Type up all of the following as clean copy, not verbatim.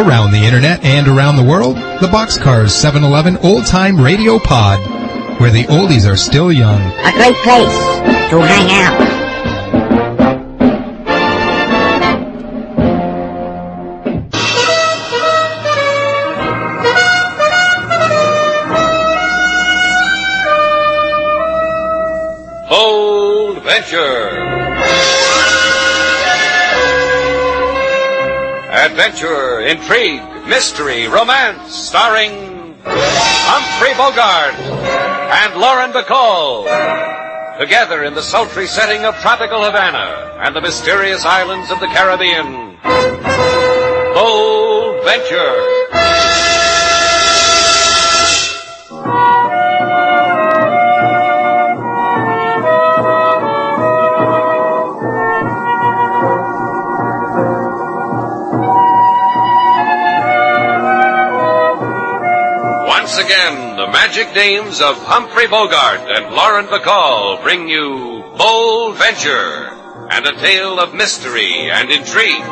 Around the internet and around the world, the Boxcars 7-Eleven Old Time Radio Pod, where the oldies are still young. A great place to hang out. Bold Venture. Adventure, intrigue, mystery, romance, starring Humphrey Bogart and Lauren Bacall. Together in the sultry setting of tropical Havana and the mysterious islands of the Caribbean. Bold Venture. Once again, the magic names of Humphrey Bogart and Lauren Bacall bring you Bold Venture and a tale of mystery and intrigue.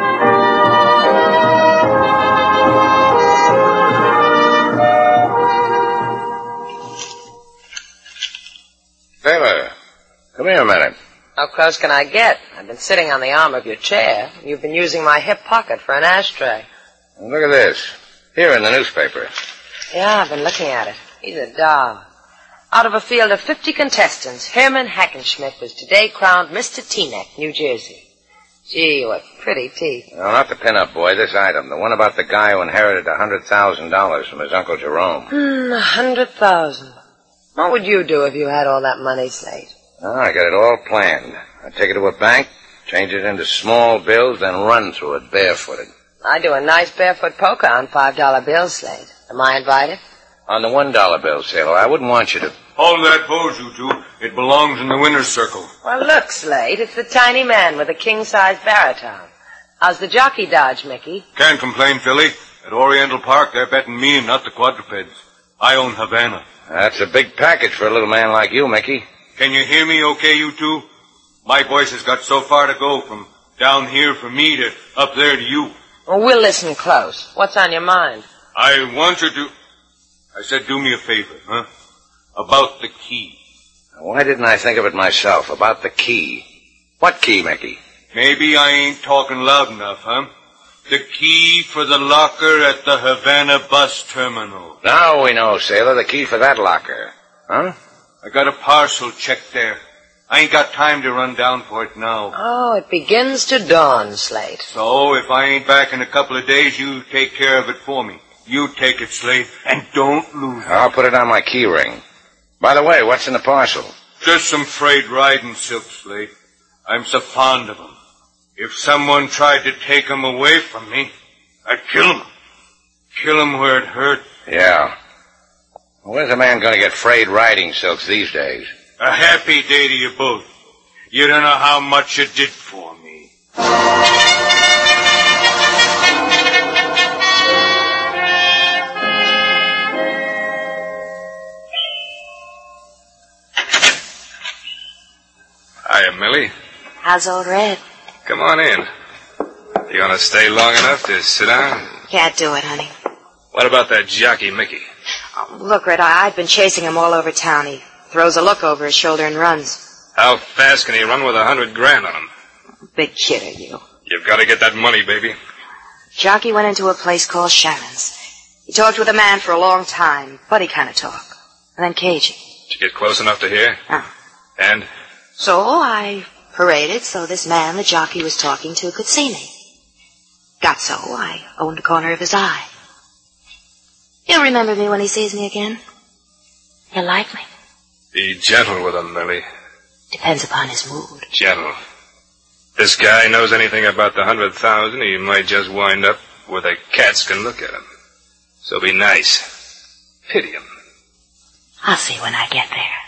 Taylor, come here a minute. How close can I get? I've been sitting on the arm of your chair. You've been using my hip pocket for an ashtray. Well, look at this. Here in the newspaper. Yeah, I've been looking at it. He's a doll. Out of a field of 50 contestants, Herman Hackenschmidt was today crowned Mr. Teaneck, New Jersey. Gee, what pretty teeth. No, not the pin-up boy, this item. The one about the guy who inherited $100,000 from his Uncle Jerome. 100,000. What would you do if you had all that money, Slate? Oh, I got it all planned. I'd take it to a bank, change it into small bills, then run through it barefooted. I'd do a nice barefoot polka on $5 bills, Slate. Am I invited? On the $1 bill, Sailor, I wouldn't want you to... Hold that pose, you two. It belongs in the winner's circle. Well, look, Slate, it's the tiny man with a king-size baritone. How's the jockey dodge, Mickey? Can't complain, Philly. At Oriental Park, they're betting me and not the quadrupeds. I own Havana. That's a big package for a little man like you, Mickey. Can you hear me okay, you two? My voice has got so far to go from down here for me to up there to you. Well, we'll listen close. What's on your mind? I want you to... I said do me a favor, huh? About the key. Why didn't I think of it myself? About the key. What key, Mickey? Maybe I ain't talking loud enough, huh? The key for the locker at the Havana bus terminal. Now we know, Sailor, the key for that locker. Huh? I got a parcel check there. I ain't got time to run down for it now. Oh, it begins to dawn, Slate. So, if I ain't back in a couple of days, you take care of it for me. You take it, Slate, and don't lose it. I'll put it on my key ring. By the way, what's in the parcel? Just some frayed riding silk, Slate. I'm so fond of them. If someone tried to take them away from me, I'd kill them. Kill them where it hurt. Yeah. Where's a man going to get frayed riding silks these days? A happy day to you both. You don't know how much you did for me. Hiya, Millie. How's old Red? Come on in. You gonna stay long enough to sit down? Can't do it, honey. What about that jockey, Mickey? Oh, look, Red, I've been chasing him all over town. He throws a look over his shoulder and runs. How fast can he run with $100,000 on him? Big kid are you. You've got to get that money, baby. Jockey went into a place called Shannon's. He talked with a man for a long time, buddy kind of talk. And then cagey. Did you get close enough to hear? Oh. And? So I paraded so this man the jockey was talking to could see me. Got so I owned the corner of his eye. He'll remember me when he sees me again. He'll like me. Be gentle with him, Millie. Depends upon his mood. Gentle. This guy knows anything about the 100,000, he might just wind up where the cats can look at him. So be nice. Pity him. I'll see when I get there.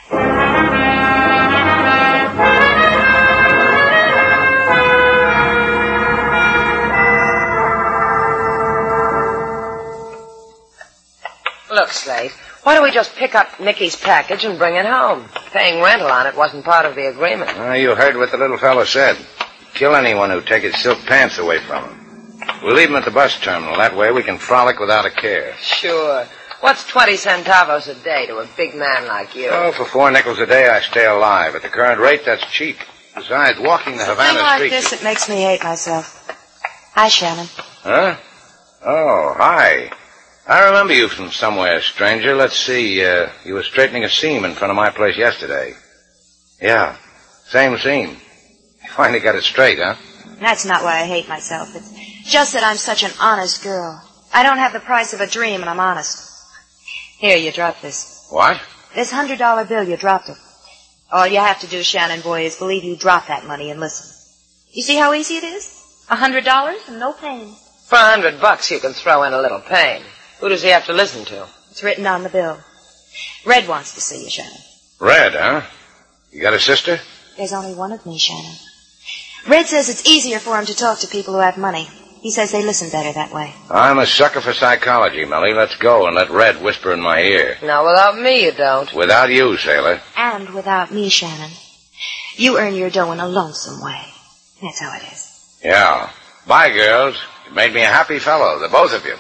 Look, Slate, why don't we just pick up Mickey's package and bring it home? Paying rental on it wasn't part of the agreement. You heard what the little fellow said. Kill anyone who'd take his silk pants away from him. We'll leave him at the bus terminal. That way we can frolic without a care. Sure. What's 20 centavos a day to a big man like you? Oh, for 4 nickels a day, I stay alive. At the current rate, that's cheap. Besides, walking the Havana Something like streets... this, it makes me hate myself. Hi, Shannon. Huh? Oh, hi. I remember you from somewhere, stranger. Let's see. You were straightening a seam in front of my place yesterday. Yeah, same seam. You finally got it straight, huh? That's not why I hate myself. It's just that I'm such an honest girl. I don't have the price of a dream, and I'm honest. Here, you dropped this. What? This $100 bill, you dropped it. All you have to do, Shannon boy, is believe you dropped that money and listen. You see how easy it is? $100 and no pain. For $100 you can throw in a little pain. Who does he have to listen to? It's written on the bill. Red wants to see you, Shannon. Red, huh? You got a sister? There's only one of me, Shannon. Red says it's easier for him to talk to people who have money. He says they listen better that way. I'm a sucker for psychology, Melly. Let's go and let Red whisper in my ear. No, without me you don't. Without you, sailor. And without me, Shannon. You earn your dough in a lonesome way. That's how it is. Yeah. Bye, girls. You made me a happy fellow, the both of you.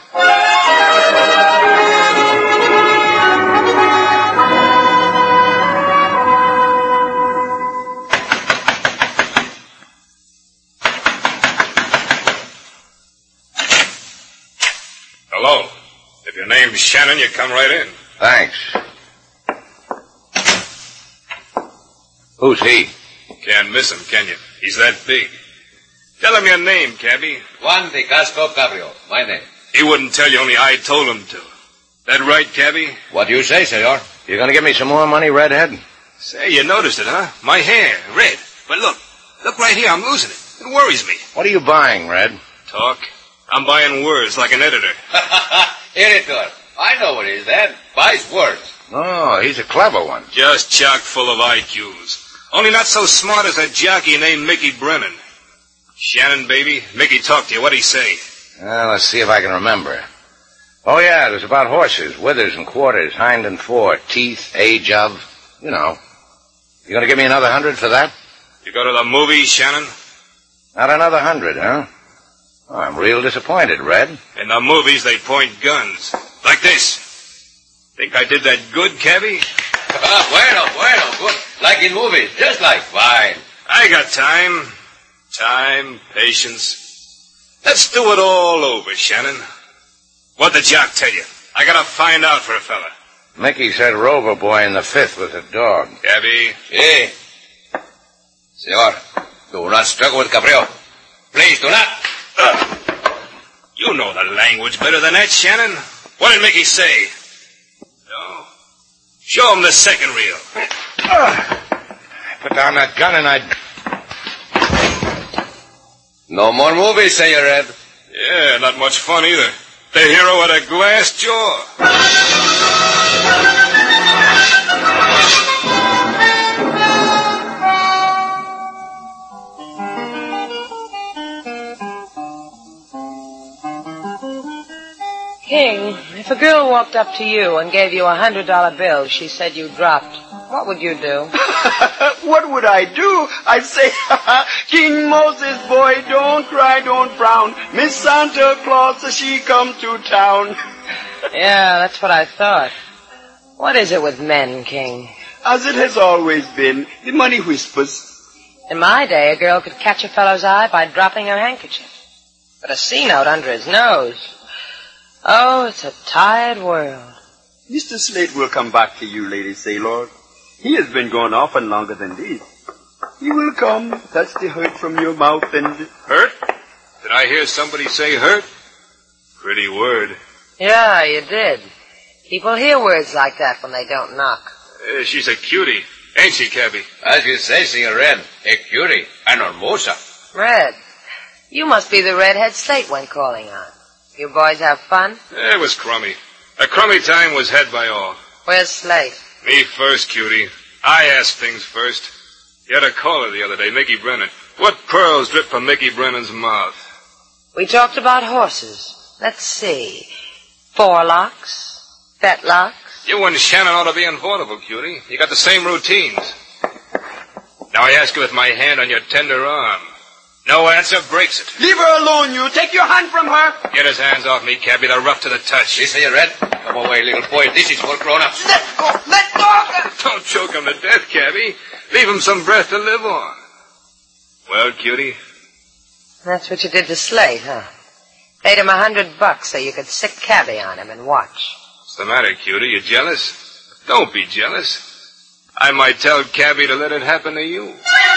Hello. If your name's Shannon, you come right in. Thanks. Who's he? Can't miss him, can you? He's that big. Tell him your name, cabby. Juan de Castro Cabrio, my name. He wouldn't tell you, only I told him to. That right, cabby? What do you say, senor? You gonna give me some more money, Redhead? Say, you noticed it, huh? My hair, red. But look right here, I'm losing it. It worries me. What are you buying, Red? Talk. I'm buying words like an editor. Editor. I know what it is, that. Buys words. Oh, he's a clever one. Just chock full of IQs. Only not so smart as a jockey named Mickey Brennan. Shannon, baby, Mickey talked to you. What'd he say? Well, let's see if I can remember. Oh, yeah, it was about horses, withers and quarters, hind and fore, teeth, age of, you know. You gonna give me another 100 for that? You go to the movies, Shannon? Not another 100, huh? Oh, I'm real disappointed, Red. In the movies, they point guns. Like this. Think I did that good, cabby? Bueno, good. Like in movies, just like fine. I got time. Time, patience. Let's do it all over, Shannon. What'd the jock tell you? I gotta find out for a fella. Mickey said Rover Boy in the 5th was a dog. Cabby? Sí. Senor, do not struggle with Cabrio. Please, do not. You know the language better than that, Shannon. What did Mickey say? No. Show him the second reel. Put down that gun and I'd... No more movies, Senor Red. Yeah, not much fun either. The hero had a glass jaw. King, if a girl walked up to you and gave you $100 bill she said you dropped, what would you do? What would I do? I'd say, King Moses, boy, don't cry, don't frown. Miss Santa Claus, she come to town. Yeah, that's what I thought. What is it with men, King? As it has always been, the money whispers. In my day, a girl could catch a fellow's eye by dropping her handkerchief. But a C-note under his nose. Oh, it's a tired world. Mr. Slate will come back to you, Lady Sailor. He has been gone often longer than this. He will come, touch the hurt from your mouth and... Hurt? Did I hear somebody say hurt? Pretty word. Yeah, you did. People hear words like that when they don't knock. She's a cutie, ain't she, cabby? As you say, Senor Red, a cutie, an hermosa. Red, you must be the redhead Slate went calling on. You boys have fun? It was crummy. A crummy time was had by all. Where's Slate? Me first, cutie. I asked things first. You had a caller the other day, Mickey Brennan. What pearls drip from Mickey Brennan's mouth? We talked about horses. Let's see. Forelocks, fetlocks. You and Shannon ought to be invaultable, cutie. You got the same routines. Now I ask you with my hand on your tender arm. No answer breaks it. Leave her alone, you. Take your hand from her. Get his hands off me, Cabby. They're rough to the touch. See, Senor Red? Come away, little boy. This is for grown-ups. Let go. Let go. Don't choke him to death, Cabby. Leave him some breath to live on. Well, cutie? That's what you did to Slate, huh? Paid him $100 so you could sick Cabby on him and watch. What's the matter, cutie? You jealous? Don't be jealous. I might tell Cabby to let it happen to you.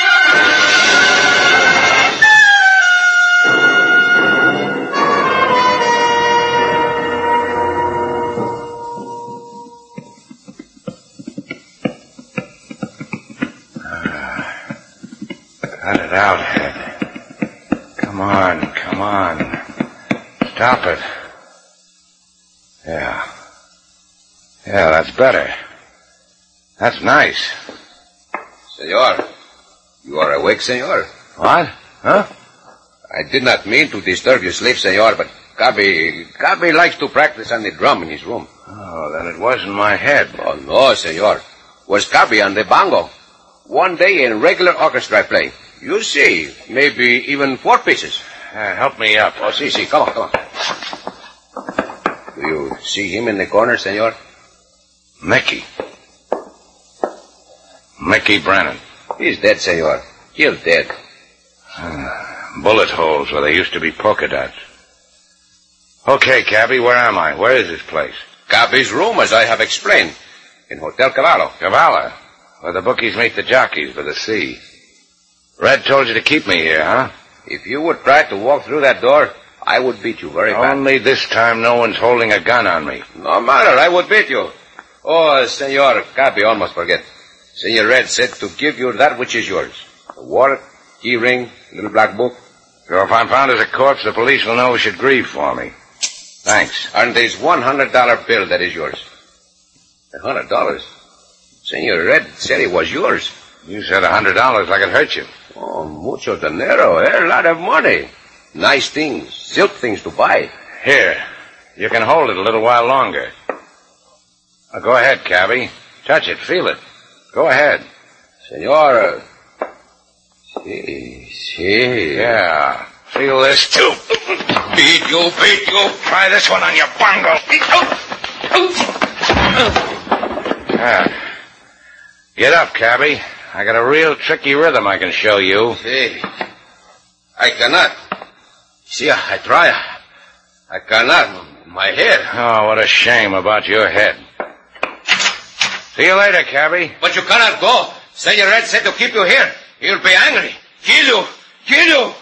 Cut it out, Head. Come on. Stop it. Yeah, that's better. That's nice. Senor, you are awake, senor? What? Huh? I did not mean to disturb your sleep, senor, but Cabby likes to practice on the drum in his room. Oh, then it wasn't my head. Oh, no, senor. Was Cabby on the bongo. One day in regular orchestra play. You see, maybe even 4 pieces. Help me up. Oh, see, come on. Do you see him in the corner, senor? Mickey Brennan. He's dead, senor. Killed dead. Bullet holes where there used to be polka dots. Okay, Cabby, where am I? Where is this place? Cabby's room, as I have explained. In Hotel Cavallo. Cavallo? Where the bookies meet the jockeys by the sea. Red told you to keep me here, huh? If you would try to walk through that door, I would beat you very bad. Only this time no one's holding a gun on me. No matter, I would beat you. Oh, senor, Cabby almost forget. Senor Red said to give you that which is yours. The wallet, key ring, little black book. So if I'm found as a corpse, the police will know we should grieve for me. Thanks. And there's $100 bill that is yours. $100? Senor Red said it was yours. You said $100 like it hurt you. Oh, mucho dinero, a lot of money. Nice things, silk things to buy. Here, you can hold it a little while longer. Now, go ahead, Cabby. Touch it, feel it. Go ahead. Senor, see. Yeah, feel this too. Beat you. Try this one on your bongo. Get up, Cabby. I got a real tricky rhythm I can show you. See, I cannot. See, I try. I cannot. My head. Oh, what a shame about your head. See you later, Cabby. But you cannot go. Senor Red said to keep you here. He'll be angry. Kill you.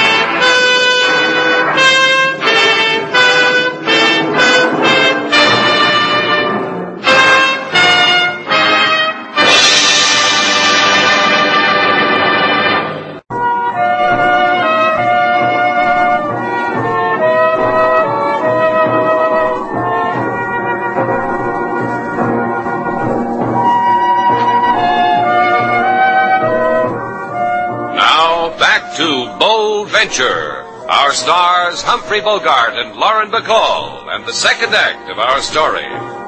To Bold Venture. Our stars Humphrey Bogart and Lauren Bacall, and the second act of our story.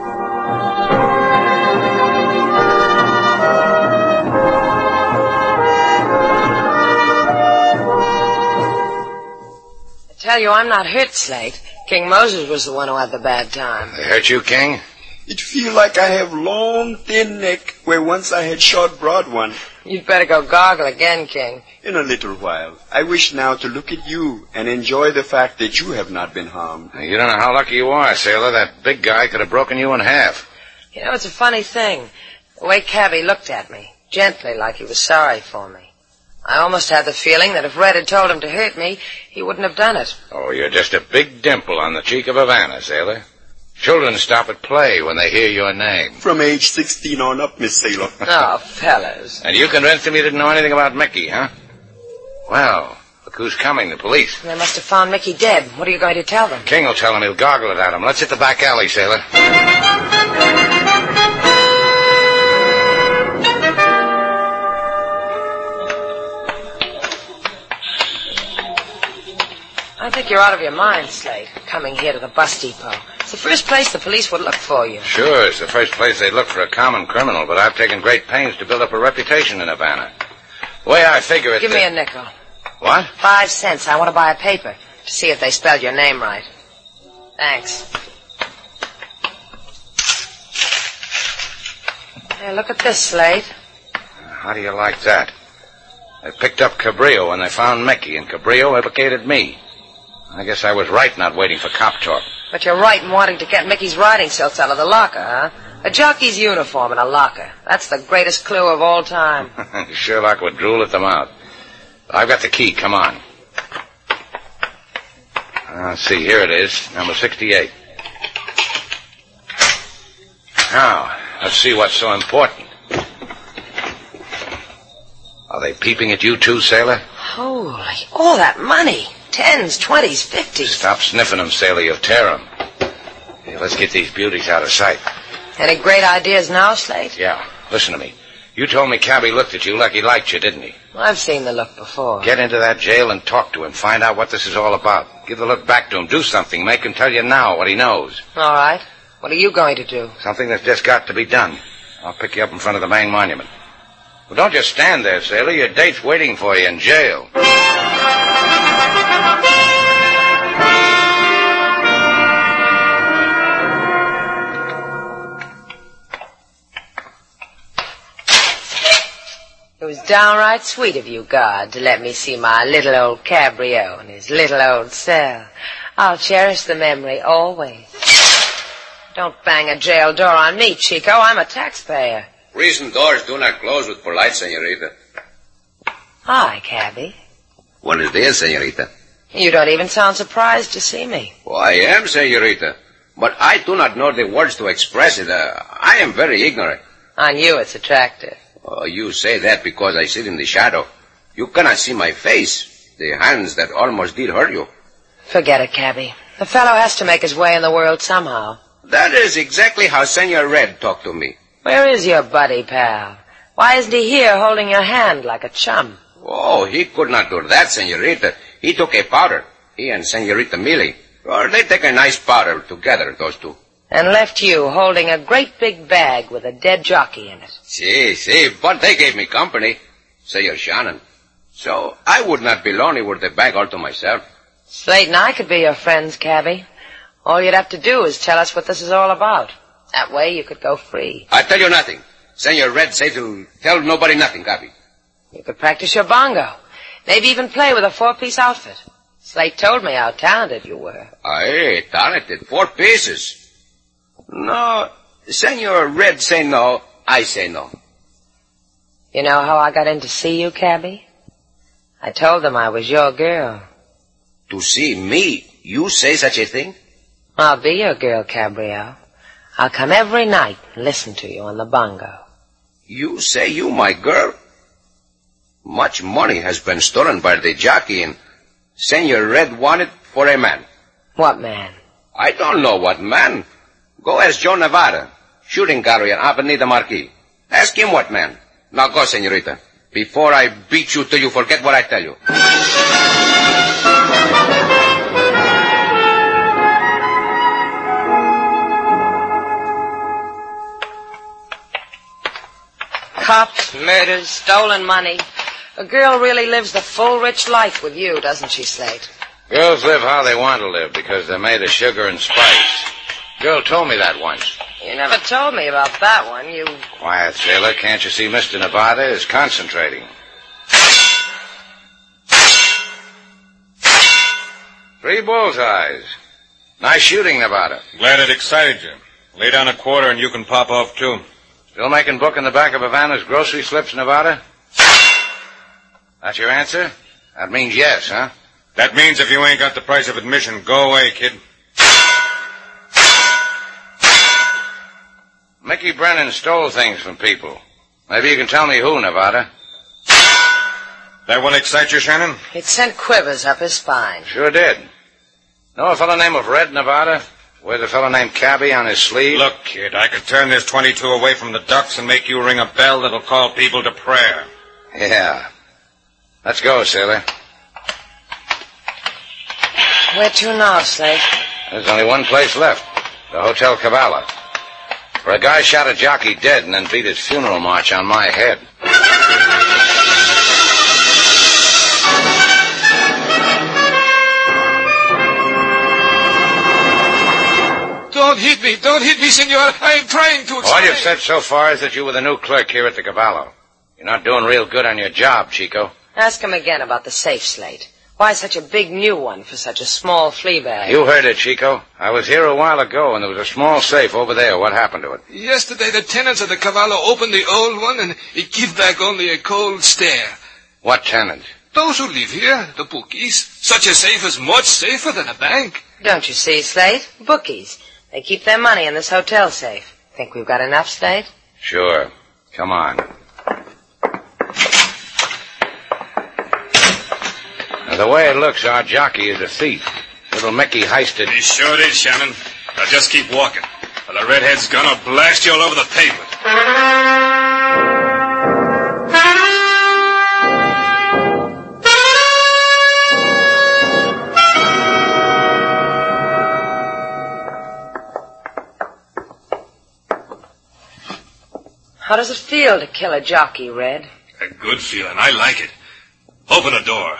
I tell you, I'm not hurt, Slate. King Moses was the one who had the bad time. They hurt you, King? It feel like I have long, thin neck where once I had short, broad one. You'd better go gargle again, King. In a little while. I wish now to look at you and enjoy the fact that you have not been harmed. You don't know how lucky you are, sailor. That big guy could have broken you in half. You know, it's a funny thing. The way Cabby looked at me, gently, like he was sorry for me. I almost had the feeling that if Red had told him to hurt me, he wouldn't have done it. Oh, you're just a big dimple on the cheek of Havana, sailor. Children stop at play when they hear your name. From age 16 on up, Miss Sailor. Oh, fellas. And you convinced him you didn't know anything about Mickey, huh? Well, look who's coming, the police. They must have found Mickey dead. What are you going to tell them? King will tell him. He'll gargle it at him. Let's hit the back alley, sailor. I think you're out of your mind, Slate, coming here to the bus depot. It's the first place the police would look for you. Sure, it's the first place they'd look for a common criminal, but I've taken great pains to build up a reputation in Havana. The way I figure it... Give me a nickel. What? 5 cents. I want to buy a paper to see if they spelled your name right. Thanks. Hey, look at this, Slate. How do you like that? They picked up Cabrillo when they found Mickey, and Cabrillo implicated me. I guess I was right not waiting for cop talk. But you're right in wanting to get Mickey's riding silks out of the locker, huh? A jockey's uniform in a locker. That's the greatest clue of all time. Sherlock would drool at them out. I've got the key. Come on. Let's see. Here it is. Number 68. Now, let's see what's so important. Are they peeping at you too, Sailor? Holy, all that money. 10s, 20s, 50s. Stop sniffing them, Sailor. You'll tear them. Hey, let's get these beauties out of sight. Any great ideas now, Slate? Yeah. Listen to me. You told me Cabby looked at you like he liked you, didn't he? I've seen the look before. Get into that jail and talk to him. Find out what this is all about. Give the look back to him. Do something. Make him tell you now what he knows. All right. What are you going to do? Something that's just got to be done. I'll pick you up in front of the main monument. Well, don't just stand there, Sailor. Your date's waiting for you in jail. It was downright sweet of you, God, to let me see my little old Cabrillo in his little old cell. I'll cherish the memory always. Don't bang a jail door on me, Chico. I'm a taxpayer. Prison doors do not close with polite, senorita. Hi, Cabby. Buenos dias, senorita. You don't even sound surprised to see me. Oh, I am, senorita. But I do not know the words to express it. I am very ignorant. On you, it's attractive. Oh, you say that because I sit in the shadow. You cannot see my face. The hands that almost did hurt you. Forget it, Cabby. The fellow has to make his way in the world somehow. That is exactly how Senor Red talked to me. Where is your buddy, pal? Why isn't he here holding your hand like a chum? Oh, he could not do that, senorita. He took a powder. He and Senorita Millie. Or they take a nice powder together, those two. And left you holding a great big bag with a dead jockey in it. See, but they gave me company, Senor Shannon. So I would not be lonely with the bag all to myself. Slate and I could be your friends, Cabby. All you'd have to do is tell us what this is all about. That way you could go free. I tell you nothing. Senor Red say to tell nobody nothing, Cabby. You could practice your bongo. Maybe even play with a 4-piece outfit. Slate told me how talented you were. Aye, talented. 4 pieces. No, Senor Red say no, I say no. You know how I got in to see you, Cabby? I told them I was your girl. To see me, you say such a thing? I'll be your girl, Cabrillo. I'll come every night and listen to you on the bongo. You say you my girl? Much money has been stolen by the jockey and Senor Red wanted for a man. What man? I don't know what man. Go ask Joe Nevada, shooting gallery on Avenida Marquis. Ask him what man. Now go, senorita, before I beat you till you forget what I tell you. Cops, murders, stolen money. A girl really lives the full, rich life with you, doesn't she, Slate? Girls live how they want to live because they're made of sugar and spice. Girl told me that once. You never told me about that one. You... Quiet, sailor. Can't you see Mr. Nevada is concentrating? 3 bullseyes. Nice shooting, Nevada. Glad it excited you. Lay down a quarter and you can pop off, too. Still making book in the back of Havana's grocery slips, Nevada? That's your answer? That means yes, huh? That means if you ain't got the price of admission, go away, kid. Mickey Brennan stole things from people. Maybe you can tell me who, Nevada. That will excite you, Shannon? It sent quivers up his spine. Sure did. Know a fellow named Red, Nevada? Wears a fellow named Cabby on his sleeve? Look, kid, I could turn this 22 away from the ducks and make you ring a bell that'll call people to prayer. Yeah. Let's go, sailor. Where to now, Slate? There's only one place left. The Hotel Cabala. For a guy shot a jockey dead and then beat his funeral march on my head. Don't hit me. Don't hit me, senor. I'm trying to explain. All you've said so far is that you were the new clerk here at the Cavallo. You're not doing real good on your job, Chico. Ask him again about the safe, Slate. Why such a big new one for such a small flea bag? You heard it, Chico. I was here a while ago, and there was a small safe over there. What happened to it? Yesterday, the tenants of the Cavallo opened the old one, and it gave back only a cold stare. What tenant? Those who live here, the bookies. Such a safe is much safer than a bank. Don't you see, Slate? Bookies. They keep their money in this hotel safe. Think we've got enough, Slate? Sure. Come on. Now, the way it looks, our jockey is a thief. Little Mickey heisted... He sure did, Shannon. Now just keep walking, or the redhead's gonna blast you all over the pavement. How does it feel to kill a jockey, Red? A good feeling. I like it. Open the door.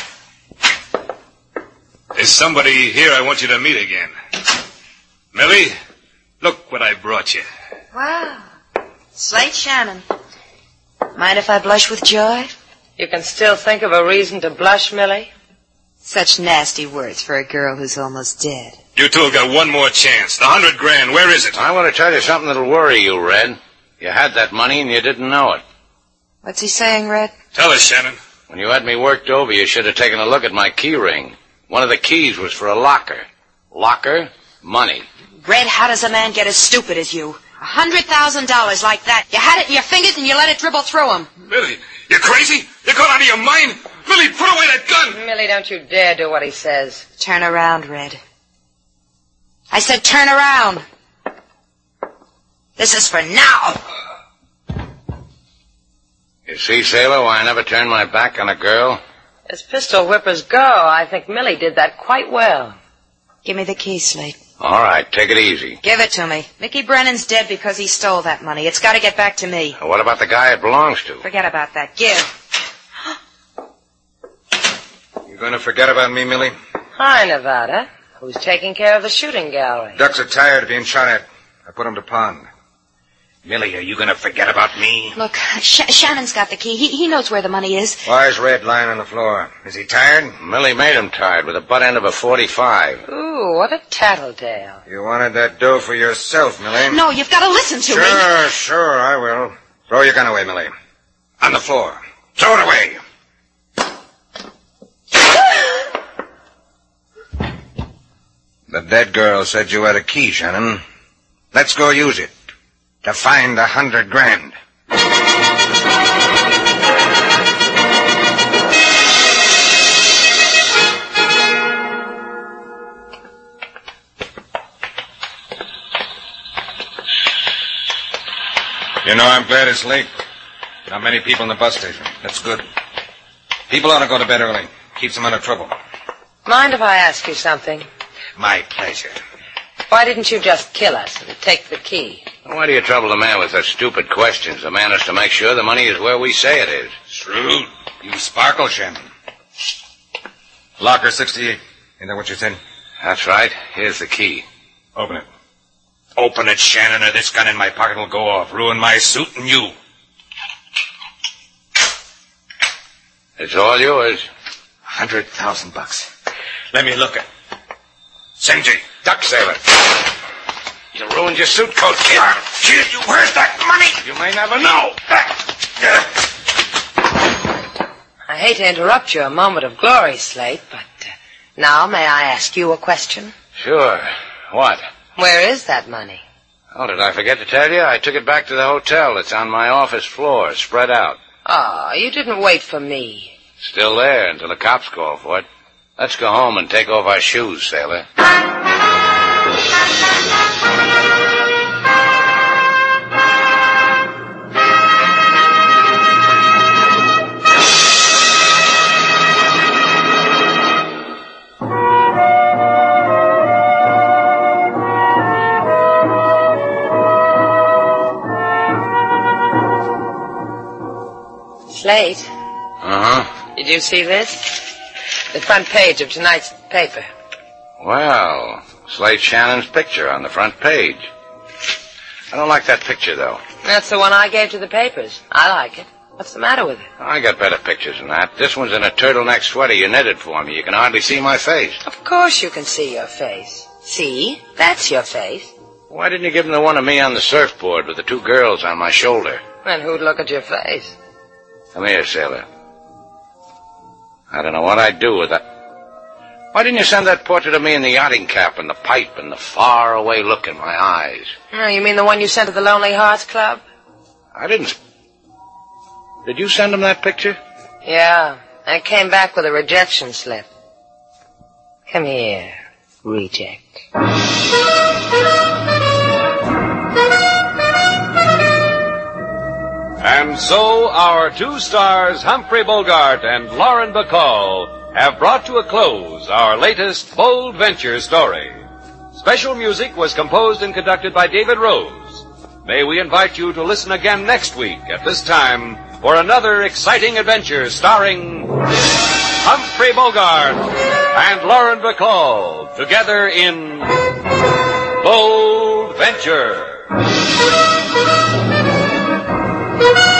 There's somebody here I want you to meet again. Millie, look what I brought you. Wow. Slate Shannon. Mind if I blush with joy? You can still think of a reason to blush, Millie? Such nasty words for a girl who's almost dead. You two have got one more chance. The $100,000, where is it? I want to tell you something that'll worry you, Red. You had that money and you didn't know it. What's he saying, Red? Tell us, Shannon. When you had me worked over, you should have taken a look at my key ring. One of the keys was for a locker. Locker, money. Red, how does a man get as stupid as you? $100,000 like that. You had it in your fingers and you let it dribble through them. Millie, you crazy? You're gone out of your mind? Millie, put away that gun! Millie, don't you dare do what he says. Turn around, Red. I said turn around. This is for now. You see, Sailor, why I never turn my back on a girl? As pistol whippers go, I think Millie did that quite well. Give me the key, Slate. All right, take it easy. Give it to me. Mickey Brennan's dead because he stole that money. It's got to get back to me. What about the guy it belongs to? Forget about that. Give. You going to forget about me, Millie? Hi, Nevada. Who's taking care of the shooting gallery? Ducks are tired of being shot at. I put them to pond. Millie, are you going to forget about me? Look, Shannon's got the key. He knows where the money is. Why is Red lying on the floor? Is he tired? Millie made him tired with the butt end of a .45. Ooh, what a tattletale. You wanted that dough for yourself, Millie. No, you've got to listen to me. Sure, I will. Throw your gun away, Millie. On the floor. Throw it away. The dead girl said you had a key, Shannon. Let's go use it. To find $100,000. You know, I'm glad it's late. Not many people in the bus station. That's good. People ought to go to bed early. Keeps them out of trouble. Mind if I ask you something? My pleasure. Why didn't you just kill us and take the key? Why do you trouble the man with such stupid questions? The man has to make sure the money is where we say it is. Shrewd. You sparkle, Shannon. Locker 68. Isn't that what you said? That's right. Here's the key. Open it. Open it, Shannon, or this gun in my pocket will go off. Ruin my suit and you. It's all yours. $100,000. Let me look at it. Senji. Duck, Sailor. You ruined your suit coat, kid. Kid, where's that money? You may never know. I hate to interrupt your moment of glory, Slate, but now may I ask you a question? Sure. What? Where is that money? Oh, did I forget to tell you? I took it back to the hotel. It's on my office floor, spread out. Oh, you didn't wait for me. Still there until the cops call for it. Let's go home and take off our shoes, Sailor. Slate. Uh-huh. Did you see this? The front page of tonight's paper. Well, Slade Shannon's picture on the front page. I don't like that picture, though. That's the one I gave to the papers. I like it. What's the matter with it? I got better pictures than that. This one's in a turtleneck sweater you knitted for me. You can hardly see my face. Of course you can see your face. See? That's your face. Why didn't you give him the one of me on the surfboard with the two girls on my shoulder? Then who'd look at your face? Come here, sailor. I don't know what I'd do with that. Why didn't you send that portrait of me in the yachting cap and the pipe and the far-away look in my eyes? Oh, you mean the one you sent to the Lonely Hearts Club? I didn't. Did you send him that picture? Yeah. I came back with a rejection slip. Come here, reject. And so our two stars, Humphrey Bogart and Lauren Bacall, have brought to a close our latest bold venture story. Special music was composed and conducted by David Rose. May we invite you to listen again next week at this time for another exciting adventure starring Humphrey Bogart and Lauren Bacall together in Bold Venture.